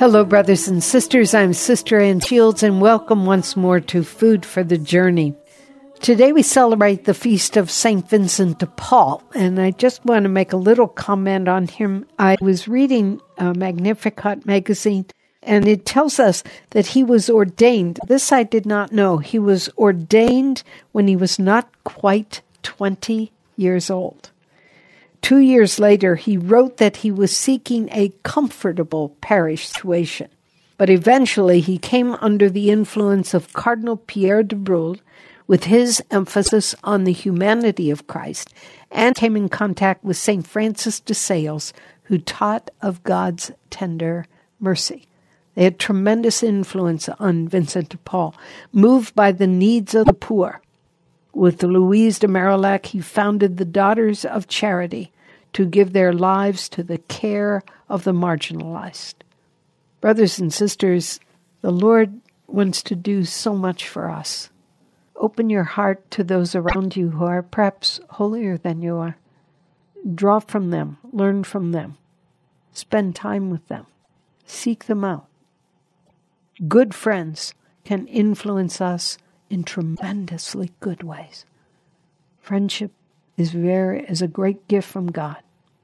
Hello, brothers and sisters. I'm Sister Ann Shields, and welcome once more to Food for the Journey. Today we celebrate the feast of St. Vincent de Paul, and I just want to make a little comment on him. I was reading Magnificat magazine, and it tells us that he was ordained. This I did not know. He was ordained when he was not quite 20 years old. 2 years later, he wrote that he was seeking a comfortable parish situation. But eventually, he came under the influence of Cardinal Pierre de Broglie, with his emphasis on the humanity of Christ, and came in contact with St. Francis de Sales, who taught of God's tender mercy. They had tremendous influence on Vincent de Paul, moved by the needs of the poor. With Louise de Marillac, he founded the Daughters of Charity to give their lives to the care of the marginalized. Brothers and sisters, the Lord wants to do so much for us. Open your heart to those around you who are perhaps holier than you are. Draw from them, learn from them, spend time with them, seek them out. Good friends can influence us in tremendously good ways. Friendship is a great gift from God.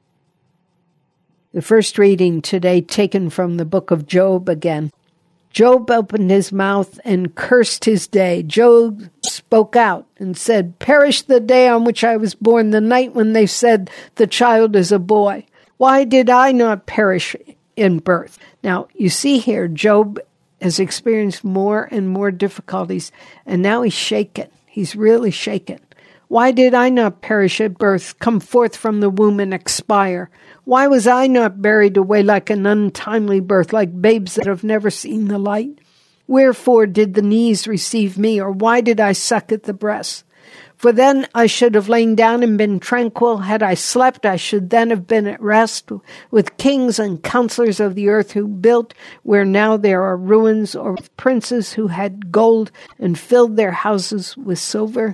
The first reading today taken from the book of Job again. Job opened his mouth and cursed his day. Job spoke out and said, "Perish the day on which I was born, the night when they said the child is a boy. Why did I not perish in birth?" Now, you see here, Job has experienced more and more difficulties, and now he's shaken. He's really shaken. Why did I not perish at birth, come forth from the womb and expire? Why was I not buried away like an untimely birth, like babes that have never seen the light? Wherefore did the knees receive me, or why did I suck at the breast? For then I should have lain down and been tranquil. Had I slept, I should then have been at rest with kings and counselors of the earth who built where now there are ruins, or with princes who had gold and filled their houses with silver.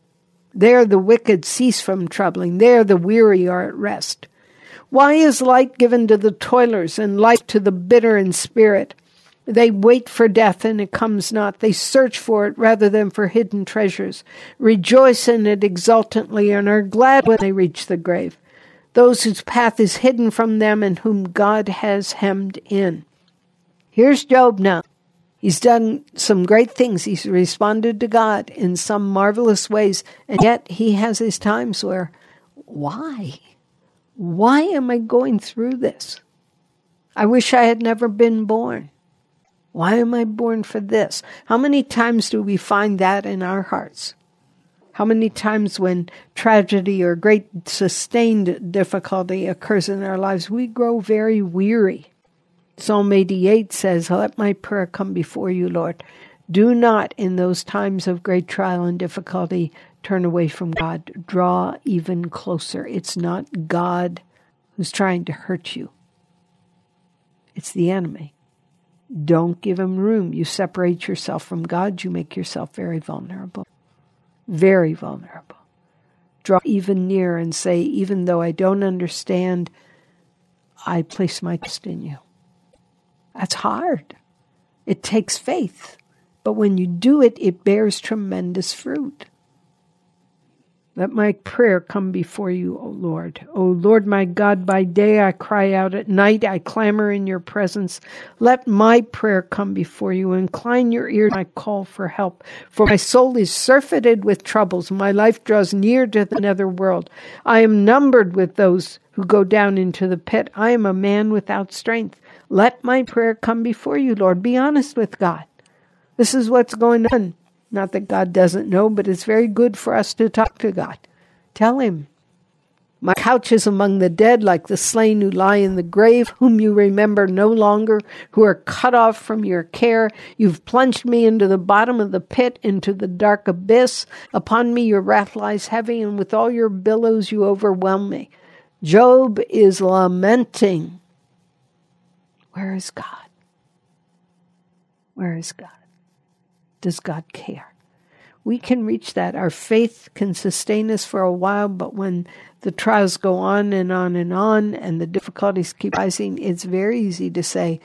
There the wicked cease from troubling. There the weary are at rest. Why is light given to the toilers and life to the bitter in spirit? They wait for death, and it comes not. They search for it rather than for hidden treasures. Rejoice in it exultantly, and are glad when they reach the grave. Those whose path is hidden from them, and whom God has hemmed in. Here's Job now. He's done some great things. He's responded to God in some marvelous ways, and yet he has his times where, why? Why am I going through this? I wish I had never been born. Why am I born for this? How many times do we find that in our hearts? How many times when tragedy or great sustained difficulty occurs in our lives, we grow very weary. Psalm 88 says, "Let my prayer come before you, Lord. Do not, in those times of great trial and difficulty, turn away from God. Draw even closer." It's not God who's trying to hurt you. It's the enemy. Don't give him room. You separate yourself from God, you make yourself very vulnerable. Very vulnerable. Draw even near and say, even though I don't understand, I place my trust in you. That's hard. It takes faith. But when you do it, it bears tremendous fruit. Let my prayer come before you, O Lord. O Lord my God, by day I cry out, at night I clamor in your presence. Let my prayer come before you. Incline your ear to my call for help. For my soul is surfeited with troubles. My life draws near to the nether world. I am numbered with those who go down into the pit. I am a man without strength. Let my prayer come before you, Lord. Be honest with God. This is what's going on. Not that God doesn't know, but it's very good for us to talk to God. Tell him, my couch is among the dead, like the slain who lie in the grave, whom you remember no longer, who are cut off from your care. You've plunged me into the bottom of the pit, into the dark abyss. Upon me your wrath lies heavy, and with all your billows you overwhelm me. Job is lamenting. Where is God? Where is God? Does God care? We can reach that. Our faith can sustain us for a while, but when the trials go on and on and on, and the difficulties keep rising, it's very easy to say,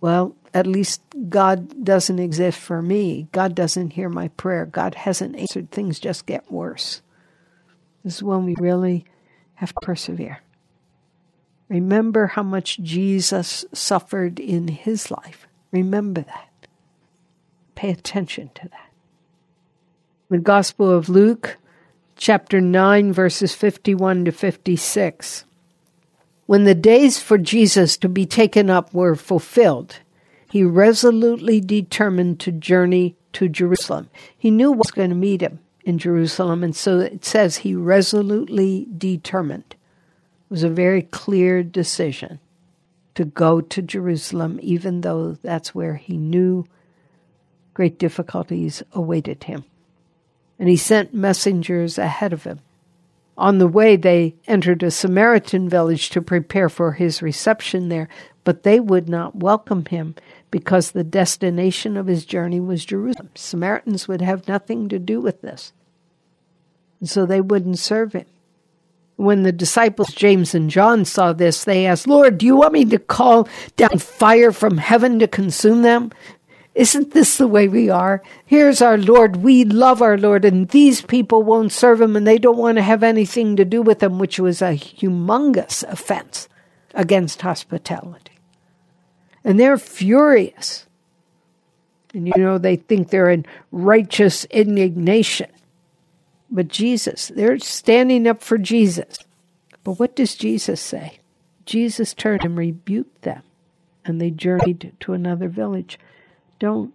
well, at least God doesn't exist for me. God doesn't hear my prayer. God hasn't answered. Things just get worse. This is when we really have to persevere. Remember how much Jesus suffered in his life. Remember that. Pay attention to that. The Gospel of Luke, chapter 9, verses 51 to 56. When the days for Jesus to be taken up were fulfilled, he resolutely determined to journey to Jerusalem. He knew what was going to meet him in Jerusalem, and so it says he resolutely determined. It was a very clear decision to go to Jerusalem, even though that's where he knew great difficulties awaited him. And he sent messengers ahead of him. On the way, they entered a Samaritan village to prepare for his reception there, but they would not welcome him because the destination of his journey was Jerusalem. Samaritans would have nothing to do with this, and so they wouldn't serve him. When the disciples James and John saw this, they asked, "Lord, do you want me to call down fire from heaven to consume them? Isn't this the way we are? Here's our Lord. We love our Lord, and these people won't serve him, and they don't want to have anything to do with him," which was a humongous offense against hospitality. And they're furious. And they think they're in righteous indignation. But Jesus, they're standing up for Jesus. But what does Jesus say? Jesus turned and rebuked them, and they journeyed to another village. Don't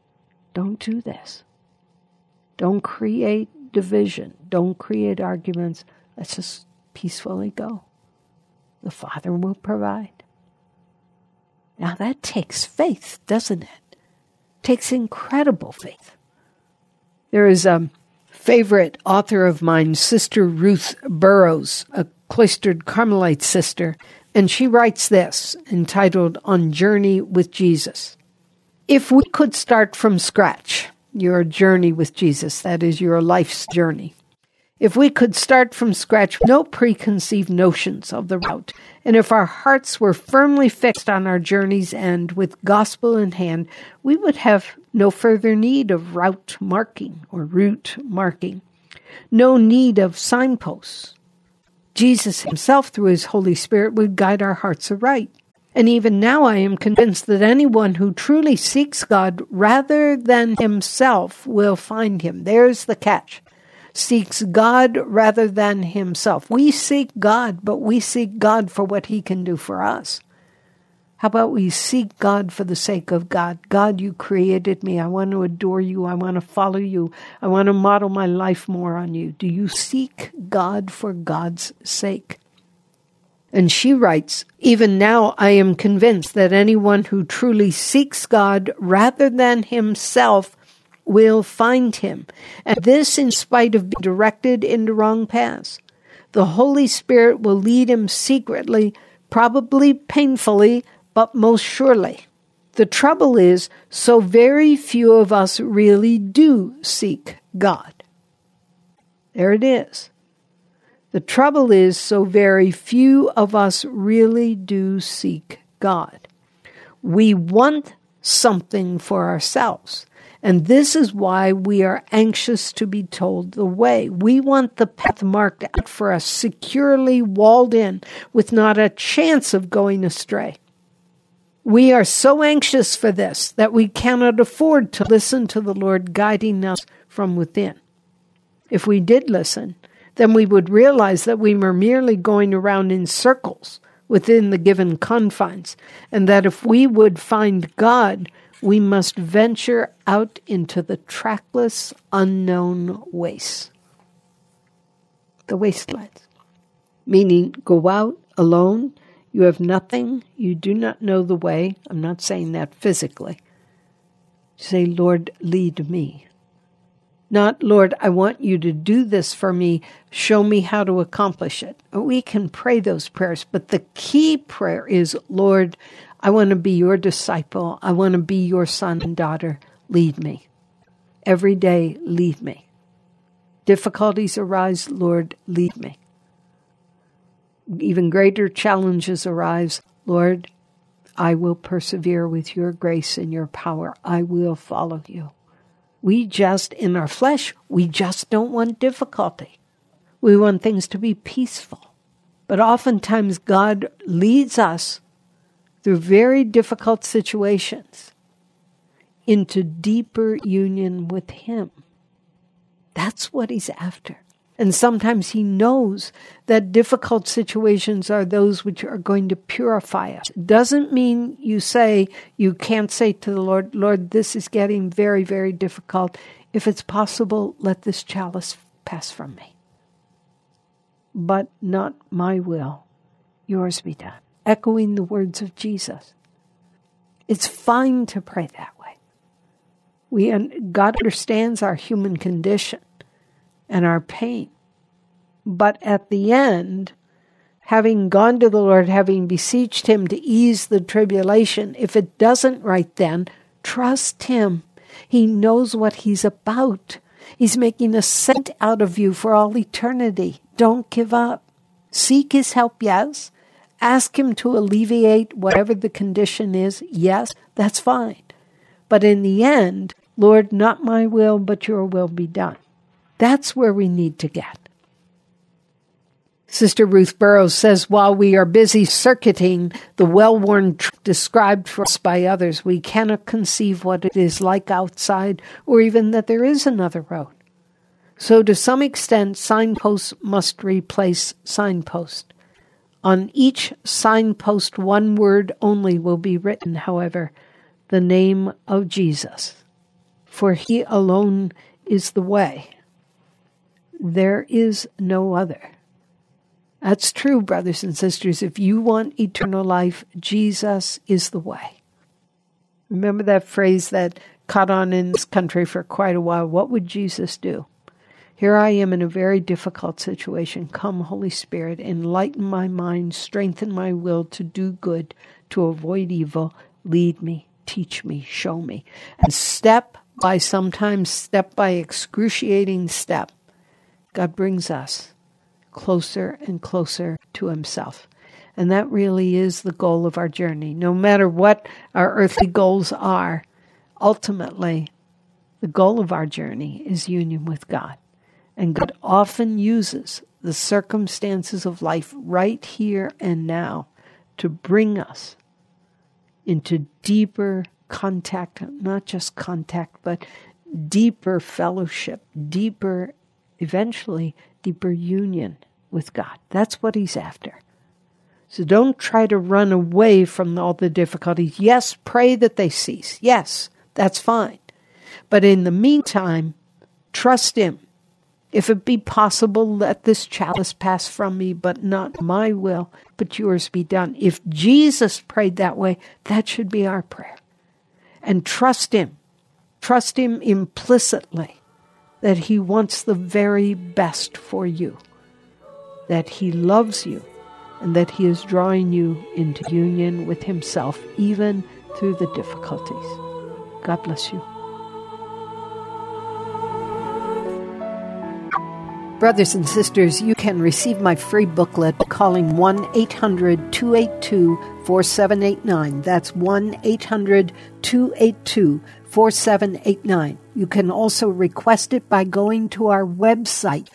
do this. Don't create division. Don't create arguments. Let's just peacefully go. The Father will provide. Now that takes faith, doesn't it? It takes incredible faith. There is a favorite author of mine, Sister Ruth Burroughs, a cloistered Carmelite sister, and she writes this, entitled On Journey with Jesus. If we could start from scratch, your journey with Jesus, that is your life's journey. If we could start from scratch, no preconceived notions of the route, and if our hearts were firmly fixed on our journey's end with gospel in hand, we would have no further need of route marking or route marking, no need of signposts. Jesus himself, through his Holy Spirit, would guide our hearts aright. And even now I am convinced that anyone who truly seeks God rather than himself will find him. There's the catch. Seeks God rather than himself. We seek God, but we seek God for what he can do for us. How about we seek God for the sake of God? God, you created me. I want to adore you. I want to follow you. I want to model my life more on you. Do you seek God for God's sake? And she writes, even now I am convinced that anyone who truly seeks God rather than himself will find him. And this in spite of being directed into wrong paths. The Holy Spirit will lead him secretly, probably painfully, but most surely. The trouble is, so very few of us really do seek God. There it is. The trouble is, so very few of us really do seek God. We want something for ourselves, and this is why we are anxious to be told the way. We want the path marked out for us, securely walled in, with not a chance of going astray. We are so anxious for this that we cannot afford to listen to the Lord guiding us from within. If we did listen, then we would realize that we were merely going around in circles within the given confines, and that if we would find God, we must venture out into the trackless, unknown wastes. The wastelands. Meaning, go out alone, you have nothing, you do not know the way. I'm not saying that physically. Say, Lord, lead me. Not, Lord, I want you to do this for me. Show me how to accomplish it. We can pray those prayers, but the key prayer is, Lord, I want to be your disciple. I want to be your son and daughter. Lead me. Every day, lead me. Difficulties arise, Lord, lead me. Even greater challenges arise, Lord, I will persevere with your grace and your power. I will follow you. We just, in our flesh, we just don't want difficulty. We want things to be peaceful. But oftentimes God leads us through very difficult situations into deeper union with Him. That's what He's after. And sometimes He knows that difficult situations are those which are going to purify us. It doesn't mean you can't say to the Lord, Lord, this is getting very, very difficult. If it's possible, let this chalice pass from me. But not my will, yours be done. Echoing the words of Jesus. It's fine to pray that way. God understands our human condition and our pain. But at the end, having gone to the Lord, having beseeched Him to ease the tribulation, if it doesn't right then, trust Him. He knows what He's about. He's making a saint out of you for all eternity. Don't give up. Seek His help, yes. Ask Him to alleviate whatever the condition is, yes, that's fine. But in the end, Lord, not my will, but your will be done. That's where we need to get. Sister Ruth Burrows says, while we are busy circuiting the well-worn track described for us by others, we cannot conceive what it is like outside, or even that there is another road. So to some extent, signposts must replace signpost. On each signpost, one word only will be written, however, the name of Jesus. For He alone is the way. There is no other. That's true, brothers and sisters. If you want eternal life, Jesus is the way. Remember that phrase that caught on in this country for quite a while? What would Jesus do? Here I am in a very difficult situation. Come, Holy Spirit, enlighten my mind, strengthen my will to do good, to avoid evil. Lead me, teach me, show me. And step by excruciating step, God brings us closer and closer to Himself. And that really is the goal of our journey. No matter what our earthly goals are, ultimately, the goal of our journey is union with God. And God often uses the circumstances of life right here and now to bring us into deeper contact, not just contact, but deeper fellowship, eventually deeper union with God. That's what He's after. So don't try to run away from all the difficulties. Yes, pray that they cease. Yes, that's fine. But in the meantime, trust Him. If it be possible, let this chalice pass from me, but not my will, but yours be done. If Jesus prayed that way, that should be our prayer. And trust Him. Trust Him implicitly that He wants the very best for you, that He loves you, and that He is drawing you into union with Himself, even through the difficulties. God bless you. Brothers and sisters, you can receive my free booklet calling 1-800-282-4789. That's 1-800-282-4789. You can also request it by going to our website,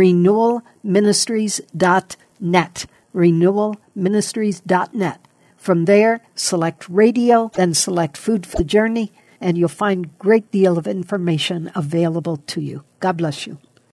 renewalministries.net. renewalministries.net. From there, select radio, then select Food for the Journey, and you'll find a great deal of information available to you. God bless you.